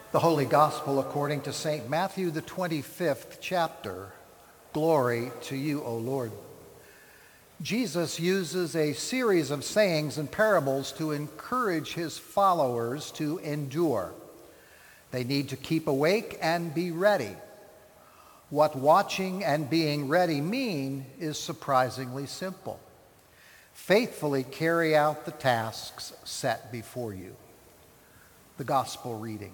The Holy Gospel according to St. Matthew, the 25th chapter. Glory to you, O Lord. Jesus uses a series of sayings and parables to encourage his followers to endure. They need to keep awake and be ready. What watching and being ready mean is surprisingly simple. Faithfully carry out the tasks set before you. The Gospel reading.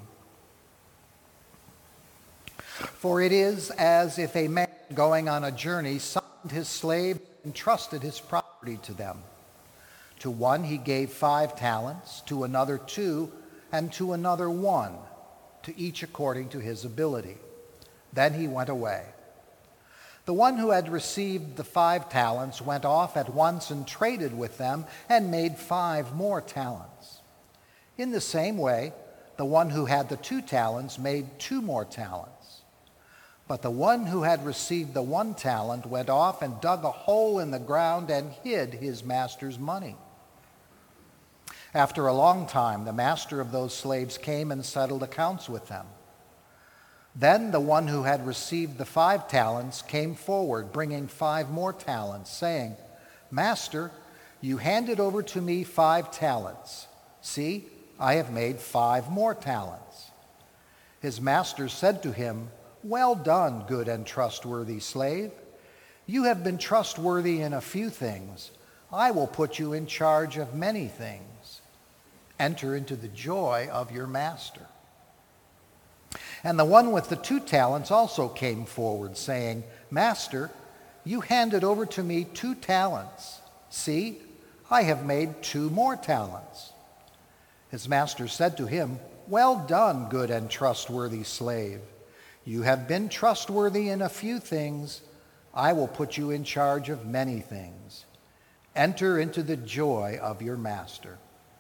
For it is as if a man going on a journey summoned his slave and entrusted his property to them. To one he gave 5 talents, to another 2, and to another 1, to each according to his ability. Then he went away. The one who had received the 5 talents went off at once and traded with them and made 5 more talents. In the same way, the one who had the 2 talents made 2 more talents. But the one who had received the 1 talent went off and dug a hole in the ground and hid his master's money. After a long time, the master of those slaves came and settled accounts with them. Then the one who had received the 5 talents came forward, bringing 5 more talents, saying, Master, you handed over to me 5 talents. See, I have made 5 more talents. His master said to him, Well done, good and trustworthy slave. You have been trustworthy in a few things. I will put you in charge of many things. Enter into the joy of your master. And the one with the 2 talents also came forward, saying, Master, you handed over to me 2 talents. See, I have made 2 more talents. His master said to him, Well done, good and trustworthy slave. You have been trustworthy in a few things. I will put you in charge of many things. Enter into the joy of your master.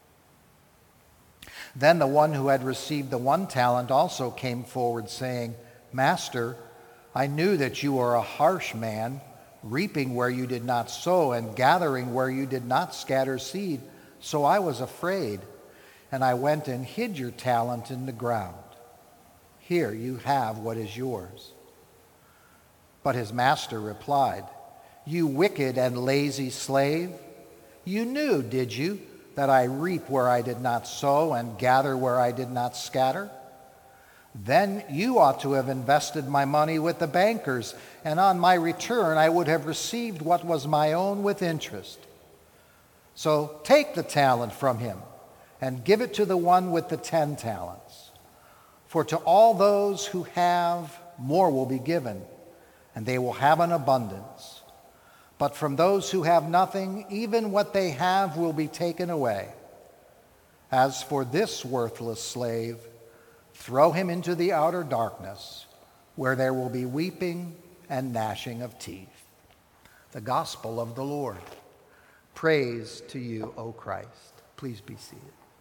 Then the one who had received the 1 talent also came forward, saying, Master, I knew that you are a harsh man, reaping where you did not sow and gathering where you did not scatter seed. So I was afraid, and I went and hid your talent in the ground. Here you have what is yours. But his master replied, You wicked and lazy slave, you knew, did you, that I reap where I did not sow and gather where I did not scatter? Then you ought to have invested my money with the bankers, and on my return I would have received what was my own with interest. So take the talent from him and give it to the one with the 10 talents. For to all those who have, more will be given, and they will have an abundance. But from those who have nothing, even what they have will be taken away. As for this worthless slave, throw him into the outer darkness, where there will be weeping and gnashing of teeth. The Gospel of the Lord. Praise to you, O Christ. Please be seated.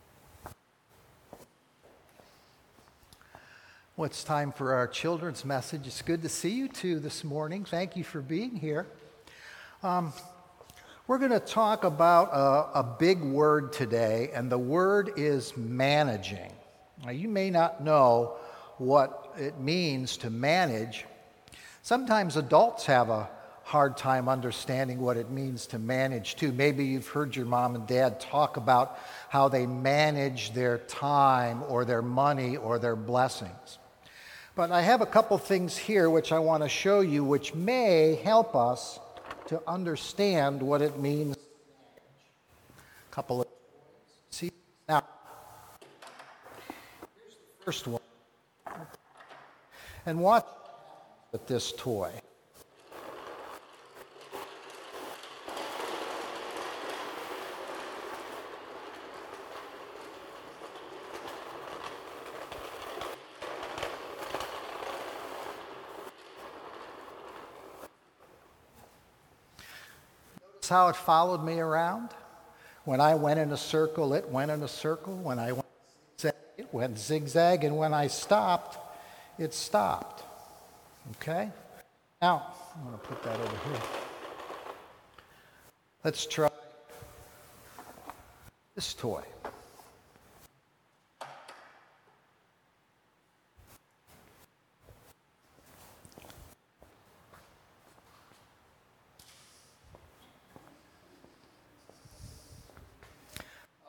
Well, it's time for our children's message. It's good to see you two this morning. Thank you for being here. We're going to talk about a big word today, and the word is managing. Now, you may not know what it means to manage. Sometimes adults have a hard time understanding what it means to manage, too. Maybe you've heard your mom and dad talk about how they manage their time or their money or their blessings. But I have a couple things here which I want to show you which may help us to understand what it means. A couple of see now. Here's the first one. And watch with this toy. How it followed me around. When I went in a circle, it went in a circle. When I went zigzag, it went zigzag. And when I stopped, it stopped. Okay? Now, I'm going to put that over here. Let's try this toy.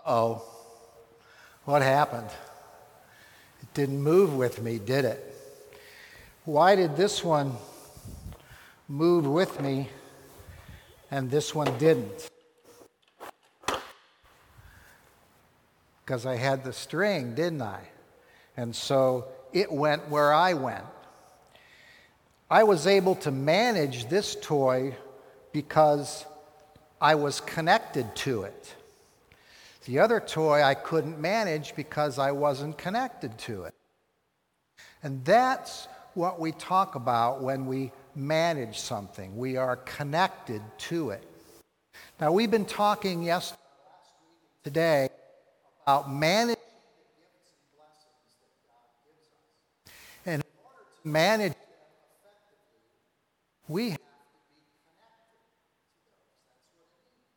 Oh, what happened? It didn't move with me, did it? Why did this one move with me and this one didn't? Because I had the string, didn't I? And so it went where I went. I was able to manage this toy because I was connected to it. The other toy I couldn't manage because I wasn't connected to it. And that's what we talk about when we manage something. We are connected to it. Now, we've been talking yesterday, today, about managing the gifts and blessings that God gives us. And in order to manage them effectively, we have to be connected to those.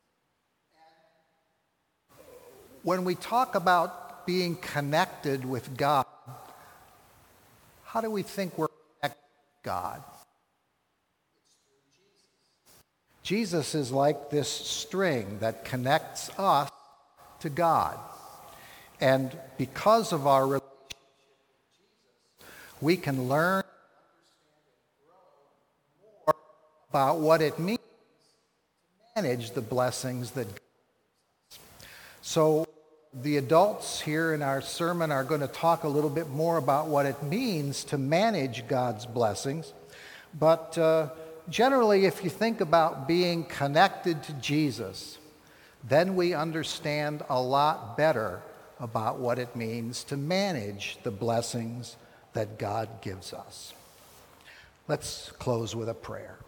That's what it means. And when we talk about being connected with God, how do we think we're connected with God? It's through Jesus. Jesus is like this string that connects us to God. And because of our relationship with Jesus, we can learn, understand, and grow more about what it means to manage the blessings that God gives us. So the adults here in our sermon are going to talk a little bit more about what it means to manage God's blessings. But generally, if you think about being connected to Jesus, then we understand a lot better about what it means to manage the blessings that God gives us. Let's close with a prayer.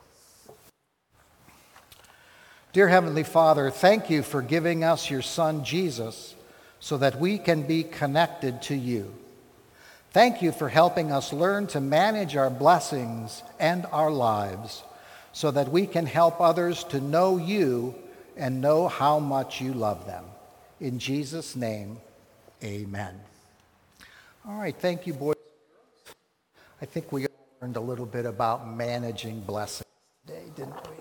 Dear Heavenly Father, thank you for giving us your Son, Jesus, so that we can be connected to you. Thank you for helping us learn to manage our blessings and our lives so that we can help others to know you and know how much you love them. In Jesus' name, amen. All right, thank you, boys and girls. I think we learned a little bit about managing blessings today, didn't we?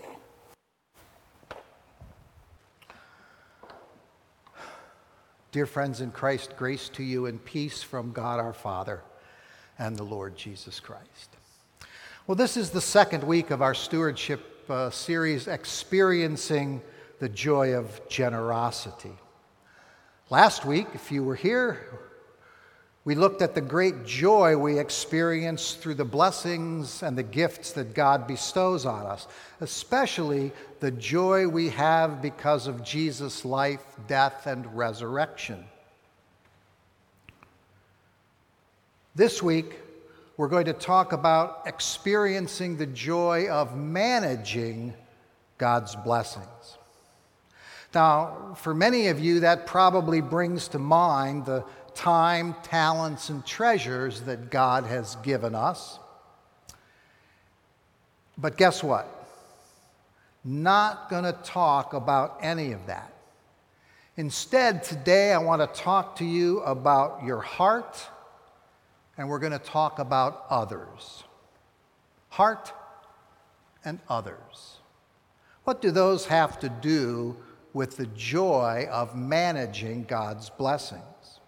Dear friends in Christ, grace to you and peace from God our Father and the Lord Jesus Christ. Well, this is the second week of our stewardship series, Experiencing the Joy of Generosity. Last week, if you were here, we looked at the great joy we experience through the blessings and the gifts that God bestows on us, especially the joy we have because of Jesus' life, death, and resurrection. This week, we're going to talk about experiencing the joy of managing God's blessings. Now, for many of you, that probably brings to mind the time, talents, and treasures that God has given us. But guess what? Not going to talk about any of that. Instead, today I want to talk to you about your heart, and we're going to talk about others. Heart and others. What do those have to do with the joy of managing God's blessings?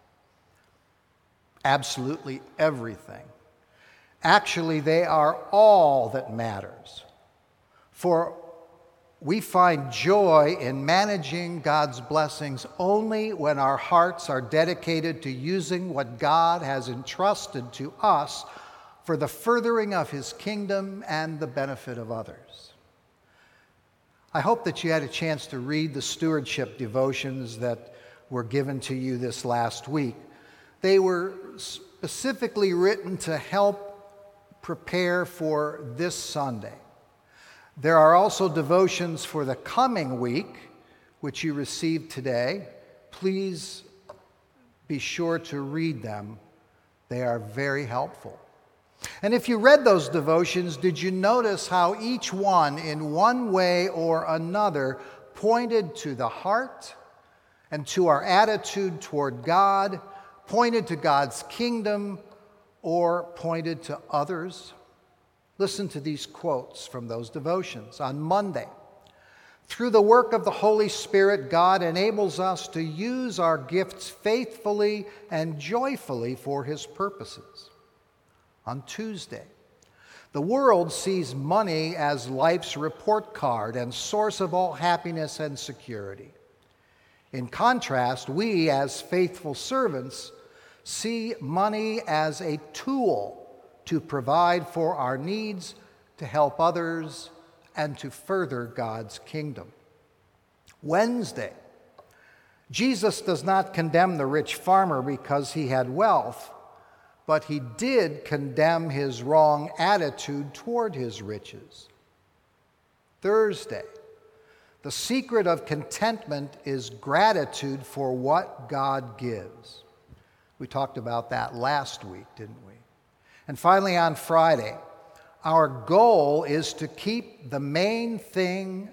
Absolutely everything. Actually, they are all that matters. For we find joy in managing God's blessings only when our hearts are dedicated to using what God has entrusted to us for the furthering of His kingdom and the benefit of others. I hope that you had a chance to read the stewardship devotions that were given to you this last week. They were specifically written to help prepare for this Sunday. There are also devotions for the coming week, which you received today. Please be sure to read them. They are very helpful. And if you read those devotions, did you notice how each one, in one way or another, pointed to the heart and to our attitude toward God, pointed to God's kingdom, or pointed to others? Listen to these quotes from those devotions. On Monday, Through the work of the Holy Spirit, God enables us to use our gifts faithfully and joyfully for His purposes. On Tuesday, the world sees money as life's report card and source of all happiness and security. In contrast, we, as faithful servants, see money as a tool to provide for our needs, to help others, and to further God's kingdom. Wednesday, Jesus does not condemn the rich farmer because he had wealth, but he did condemn his wrong attitude toward his riches. Thursday, the secret of contentment is gratitude for what God gives. We talked about that last week, didn't we? And finally, on Friday, our goal is to keep the main thing,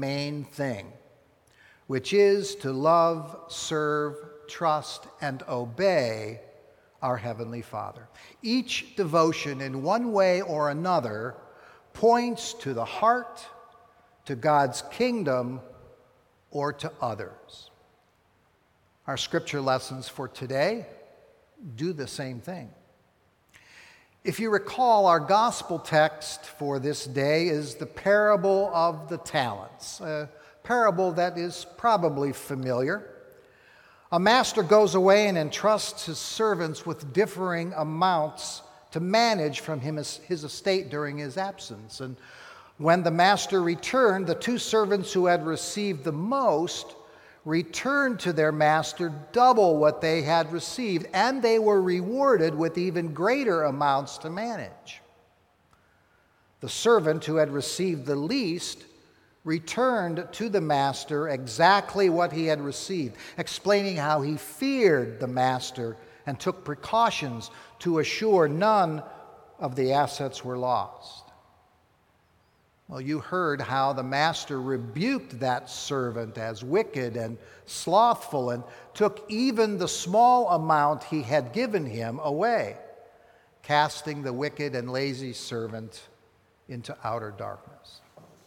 which is to love, serve, trust, and obey our Heavenly Father. Each devotion, in one way or another, points to the heart, to God's kingdom, or to others. Our scripture lessons for today do the same thing. If you recall, our gospel text for this day is the parable of the talents, a parable that is probably familiar. A master goes away and entrusts his servants with differing amounts to manage from his estate during his absence. And when the master returned, the two servants who had received the most returned to their master double what they had received, and they were rewarded with even greater amounts to manage. The servant who had received the least returned to the master exactly what he had received, explaining how he feared the master and took precautions to assure none of the assets were lost. Well, you heard how the master rebuked that servant as wicked and slothful and took even the small amount he had given him away, casting the wicked and lazy servant into outer darkness.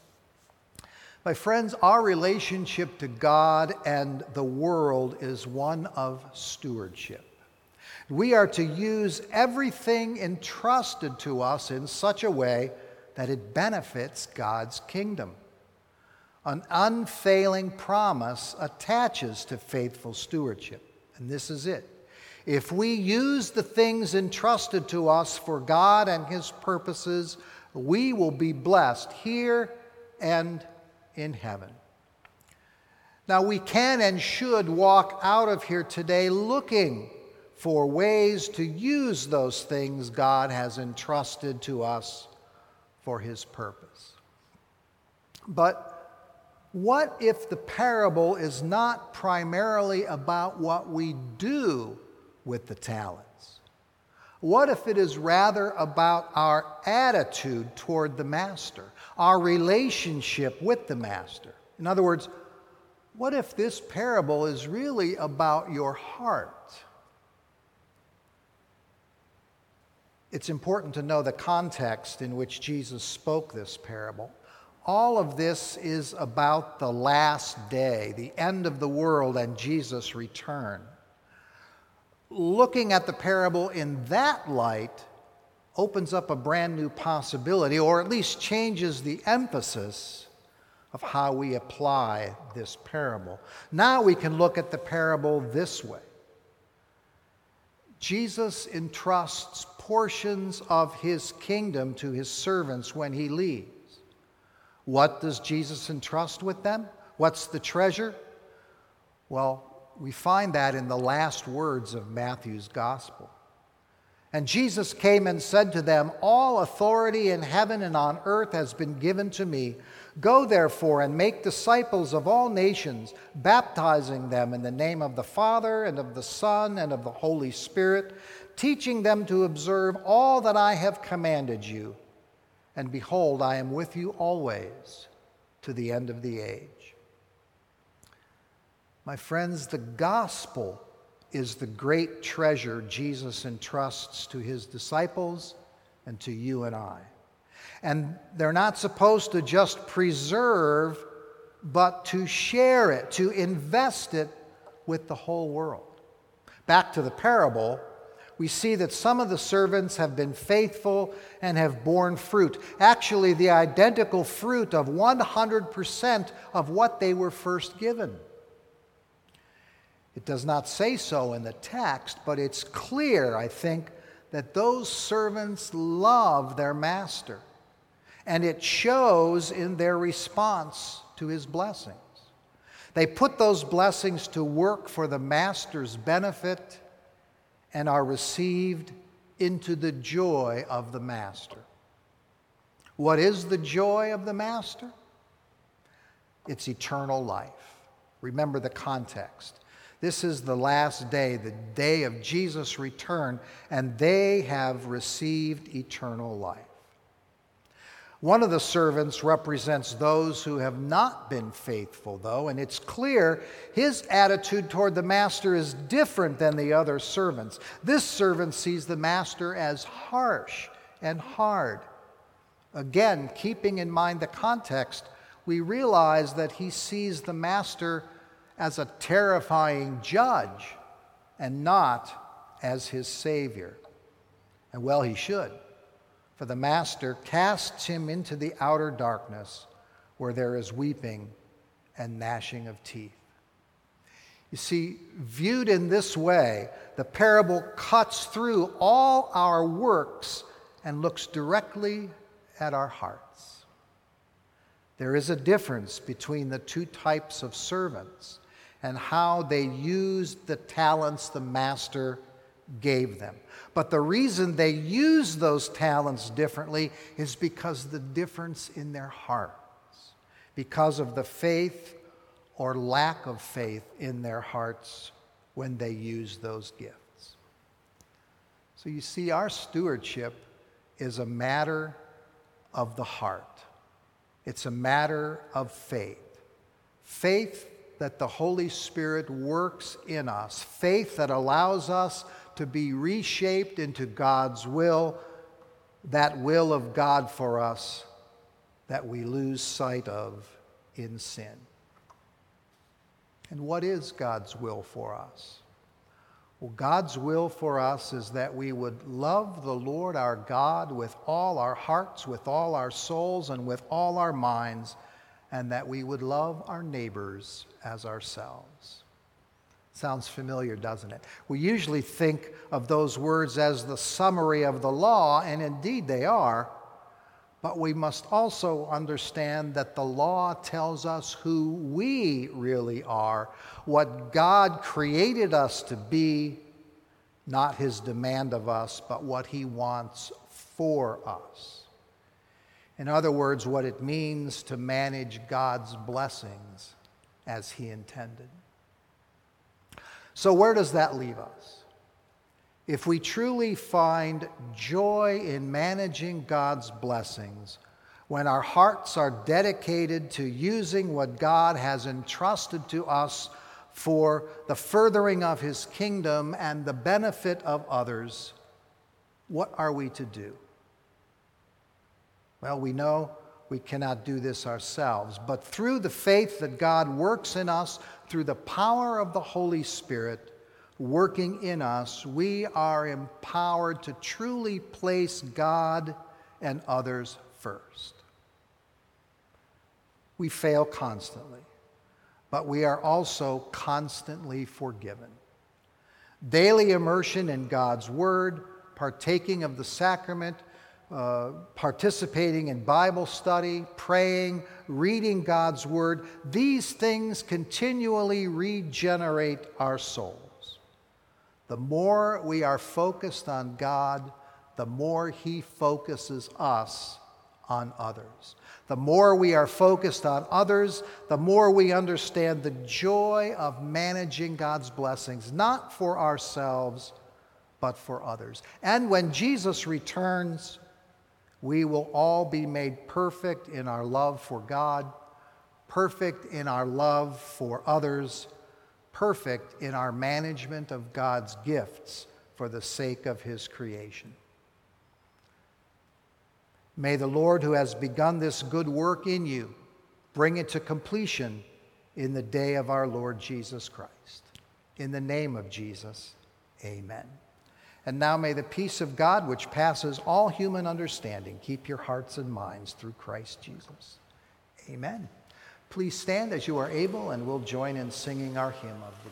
My friends, our relationship to God and the world is one of stewardship. We are to use everything entrusted to us in such a way that it benefits God's kingdom. An unfailing promise attaches to faithful stewardship, and this is it. If we use the things entrusted to us for God and His purposes, we will be blessed here and in heaven. Now, we can and should walk out of here today looking for ways to use those things God has entrusted to us for His purpose. But what if the parable is not primarily about what we do with the talents? What if it is rather about our attitude toward the master, our relationship with the master? In other words, what if this parable is really about your heart? It's important to know the context in which Jesus spoke this parable. All of this is about the last day, the end of the world, and Jesus' return. Looking at the parable in that light opens up a brand new possibility, or at least changes the emphasis of how we apply this parable. Now we can look at the parable this way. Jesus entrusts portions of His kingdom to His servants when He leaves. What does Jesus entrust with them? What's the treasure? Well, we find that in the last words of Matthew's gospel. And Jesus came and said to them, "All authority in heaven and on earth has been given to me. Go therefore and make disciples of all nations, baptizing them in the name of the Father and of the Son and of the Holy Spirit, teaching them to observe all that I have commanded you. And behold, I am with you always to the end of the age." My friends, the gospel is the great treasure Jesus entrusts to His disciples and to you and I. And they're not supposed to just preserve but to share it, to invest it with the whole world. Back to the parable, we see that some of the servants have been faithful and have borne fruit. Actually, the identical fruit of 100% of what they were first given. It does not say so in the text, but it's clear, I think, that those servants love their master. And it shows in their response to his blessings. They put those blessings to work for the master's benefit and are received into the joy of the master. What is the joy of the master? It's eternal life. Remember the context. This is the last day, the day of Jesus' return, and they have received eternal life. One of the servants represents those who have not been faithful, though, and it's clear his attitude toward the master is different than the other servants. This servant sees the master as harsh and hard. Again, keeping in mind the context, we realize that he sees the master as a terrifying judge and not as his savior. And well, he should. For the master casts him into the outer darkness where there is weeping and gnashing of teeth. You see, viewed in this way, the parable cuts through all our works and looks directly at our hearts. There is a difference between the two types of servants and how they used the talents the master gave them. But the reason they use those talents differently is because of the difference in their hearts, because of the faith or lack of faith in their hearts when they use those gifts. So you see, our stewardship is a matter of the heart. It's a matter of faith. Faith that the Holy Spirit works in us. Faith that allows us to be reshaped into God's will, that will of God for us that we lose sight of in sin. And what is God's will for us? Well, God's will for us is that we would love the Lord our God with all our hearts, with all our souls, and with all our minds, and that we would love our neighbors as ourselves. Sounds familiar, doesn't it? We usually think of those words as the summary of the law, and indeed they are, but we must also understand that the law tells us who we really are, what God created us to be, not his demand of us, but what he wants for us. In other words, what it means to manage God's blessings as he intended. So where does that leave us? If we truly find joy in managing God's blessings, when our hearts are dedicated to using what God has entrusted to us for the furthering of his kingdom and the benefit of others, what are we to do? Well, we know we cannot do this ourselves, but through the faith that God works in us, through the power of the Holy Spirit working in us, we are empowered to truly place God and others first. We fail constantly, but we are also constantly forgiven. Daily immersion in God's Word, partaking of the sacrament, participating in Bible study, praying, reading God's Word, these things continually regenerate our souls. The more we are focused on God, the more he focuses us on others. The more we are focused on others, the more we understand the joy of managing God's blessings, not for ourselves, but for others. And when Jesus returns, we will all be made perfect in our love for God, perfect in our love for others, perfect in our management of God's gifts for the sake of his creation. May the Lord, who has begun this good work in you, bring it to completion in the day of our Lord Jesus Christ. In the name of Jesus, amen. And now may the peace of God, which passes all human understanding, keep your hearts and minds through Christ Jesus. Amen. Please stand as you are able, and we'll join in singing our hymn of